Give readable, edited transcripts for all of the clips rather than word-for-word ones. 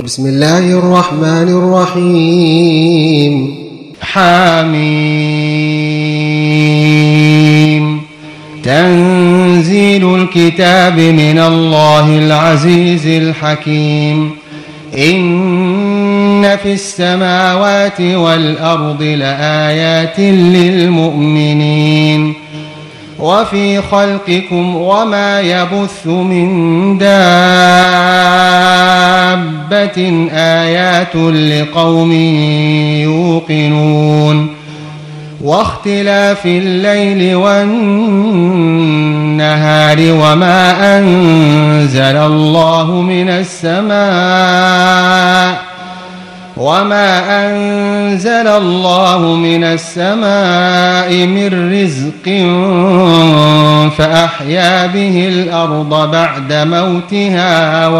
بسم الله الرحمن الرحيم. حميم. تنزيل الكتاب من الله العزيز الحكيم. إن في السماوات والأرض لآيات للمؤمنين وفي خلقكم وما يبث من دابة آيات لقوم يوقنون واختلاف الليل والنهار وما أنزل الله من السماء من رزق فأحيا به الأرض بعد موتها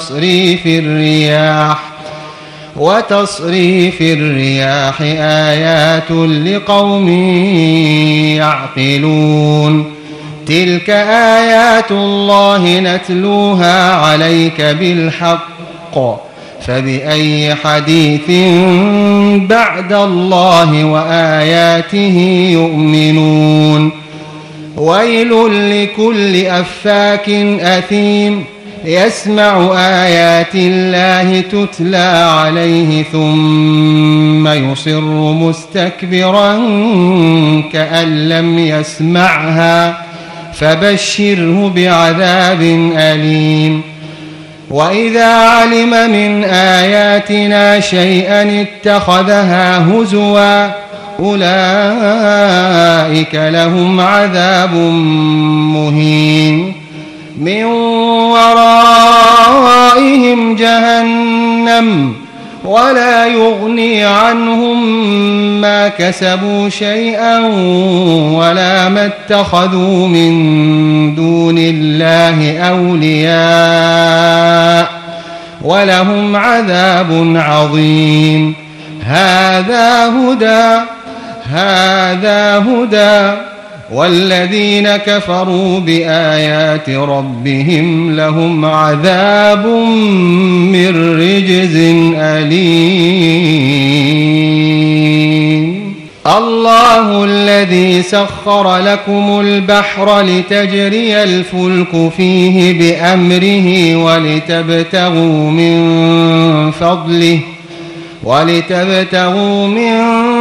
وتصريف الرياح آيات لقوم يعقلون تلك آيات الله نتلوها عليك بالحق فبأي حديث بعد الله وآياته يؤمنون ويل لكل أفاك أثيم يسمع آيات الله تتلى عليه ثم يصر مستكبرا كأن لم يسمعها فبشره بعذاب أليم وإذا علم من آياتنا شيئا اتخذها هزوا أولئك لهم عذاب مهين من ورائهم جهنم ولا يغني عنهم ما كسبوا شيئا ولا ما اتخذوا من دون الله أولياء ولهم عذاب عظيم هذا هدى والذين كفروا بآيات ربهم لهم عذاب من رجز أليم الله الذي سخر لكم البحر لتجري الفلك فيه بأمره ولتبتغوا من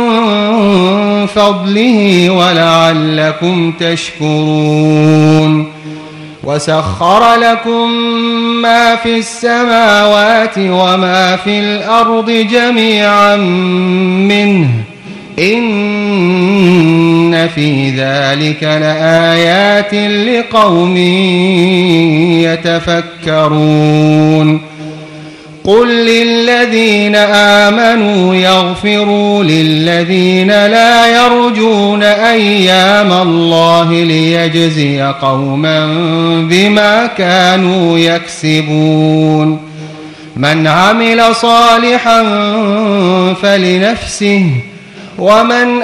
فضله ولعلكم تشكرون وسخر لكم ما في السماوات وما في الأرض جميعا منه إن في ذلك لآيات لقوم يتفكرون قل للذين آمنوا يغفروا للذين لا يرجون أيام الله ليجزي قوما بما كانوا يكسبون من عمل صالحا فلنفسه ومن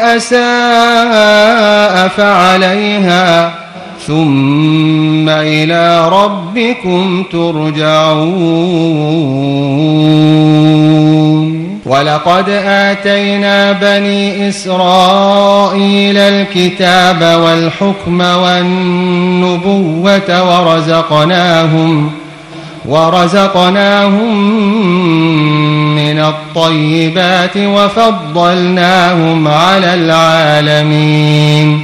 أساء فعليها ثم إلى ربكم ترجعون ولقد آتينا بني إسرائيل الكتاب والحكم والنبوة ورزقناهم من الطيبات وفضلناهم على العالمين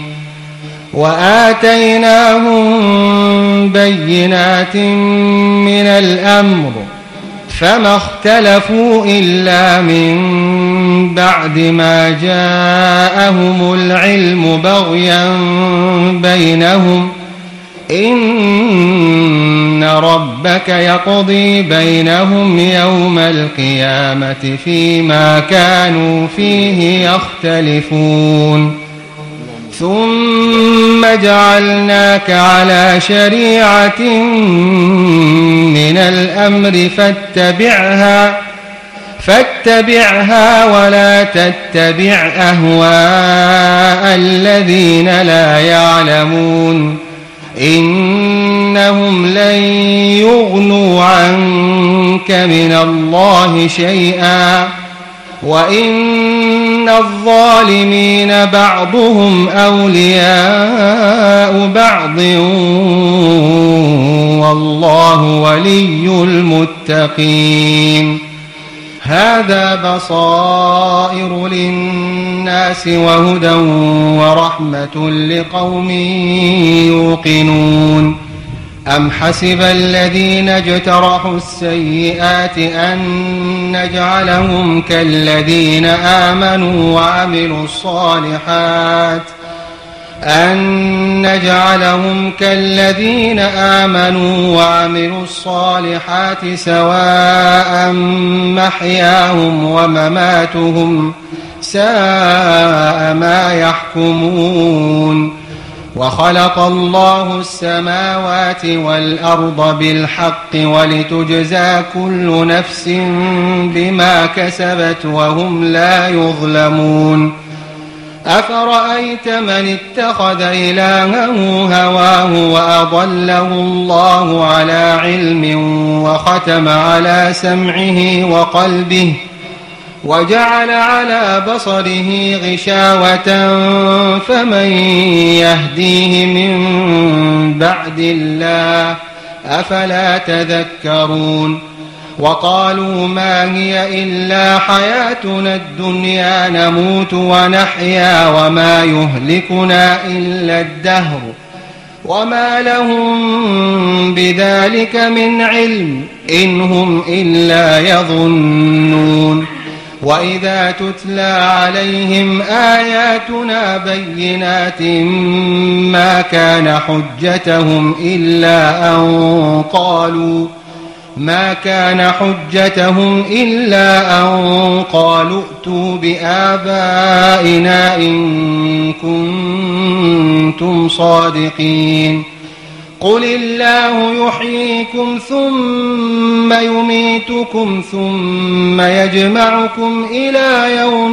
وآتيناهم بينات من الأمر فما اختلفوا إلا من بعد ما جاءهم العلم بغيا بينهم إن ربك يقضي بينهم يوم القيامة فيما كانوا فيه يختلفون ثم جعلناك على شريعة من الأمر فاتبعها ولا تتبع أهواء الذين لا يعلمون إنهم لن يغنوا عنك من الله شيئا وإن الظالمين بعضهم أولياء بعض والله ولي المتقين. هذا بصائر للناس وهدى ورحمة لقوم يوقنون. أم حسب الذين اجترحوا السيئات أن نجعلهم كالذين آمنوا وعملوا الصالحات سواء محياهم ومماتهم ساء ما يحكمون. وخلق الله السماوات والأرض بالحق ولتجزى كل نفس بما كسبت وهم لا يظلمون. أفرأيت من اتخذ إلهه هواه وأضله الله على علم وختم على سمعه وقلبه وجعل على بصره غشاوة فمن يهديه من بعد الله أفلا تذكرون. وقالوا ما هي إلا حياتنا الدنيا نموت ونحيا وما يهلكنا إلا الدهر وما لهم بذلك من علم إن هم إلا يظنون. وإذا تتلى عليهم آياتنا بينات ما كان حجتهم إلا أن قالوا ائتوا بآبائنا إن كنتم صادقين. قل الله يحييكم ثم يميتكم ثم يجمعكم إلى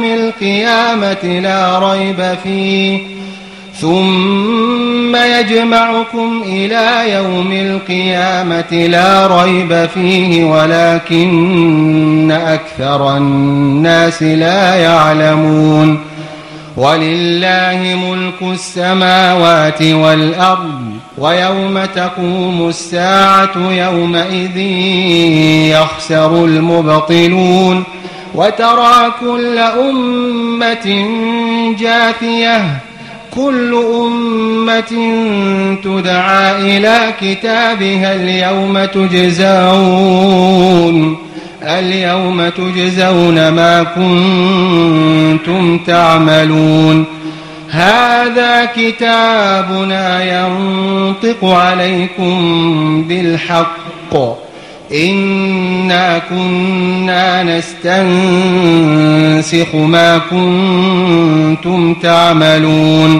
يوم القيامة لا ريب فيه ولكن أكثر الناس لا يعلمون. ولله ملك السماوات والأرض ويوم تقوم الساعة يومئذ يخسر المبطلون. وترى كل أمة جاثية كل أمة تدعى إلى كتابها اليوم تجزون ما كنتم تعملون. هذا كتابنا ينطق عليكم بالحق إنا كنا نستنسخ ما كنتم تعملون.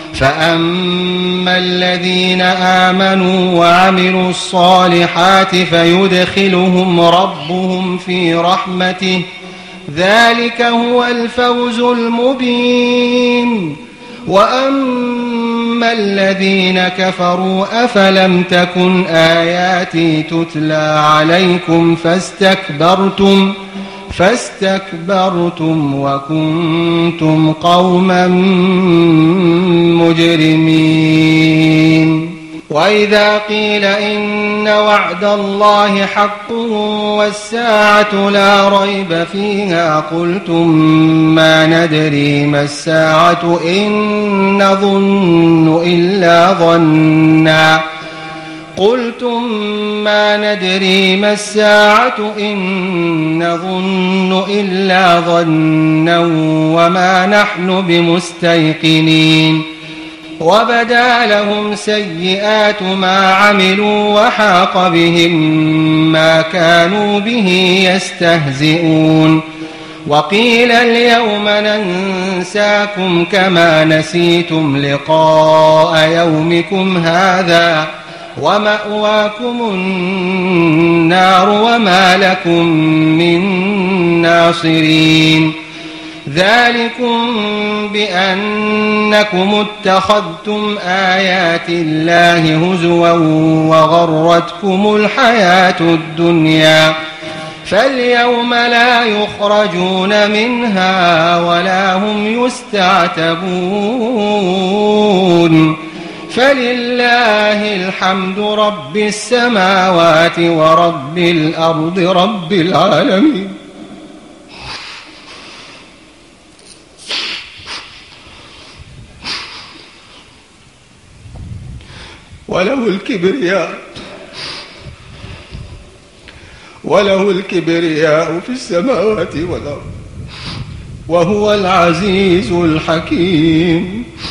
فأما الذين آمنوا وعملوا الصالحات فيدخلهم ربهم في رحمته ذلك هو الفوز المبين. وأما الذين كفروا أفلم تكن آياتي تتلى عليكم فاستكبرتم وكنتم قوما مجرمين. وإذا قيل إن وعد الله حق والساعة لا ريب فيها قلتم ما ندري ما الساعة إن نظن إلا ظنا وما نحن بمستيقنين. وبدا لهم سيئات ما عملوا وحاق بهم ما كانوا به يستهزئون. وقيل اليوم ننساكم كما نسيتم لقاء يومكم هذا ومأواكم النار وما لكم من ناصرين. ذلكم بأنكم اتخذتم آيات الله هزوا وغرتكم الحياة الدنيا فاليوم لا يخرجون منها ولا هم يستعتبون فلله الحمد رب السماوات ورب الأرض رب العالمين. وله الكبرياء في السماوات والأرض وهو العزيز الحكيم.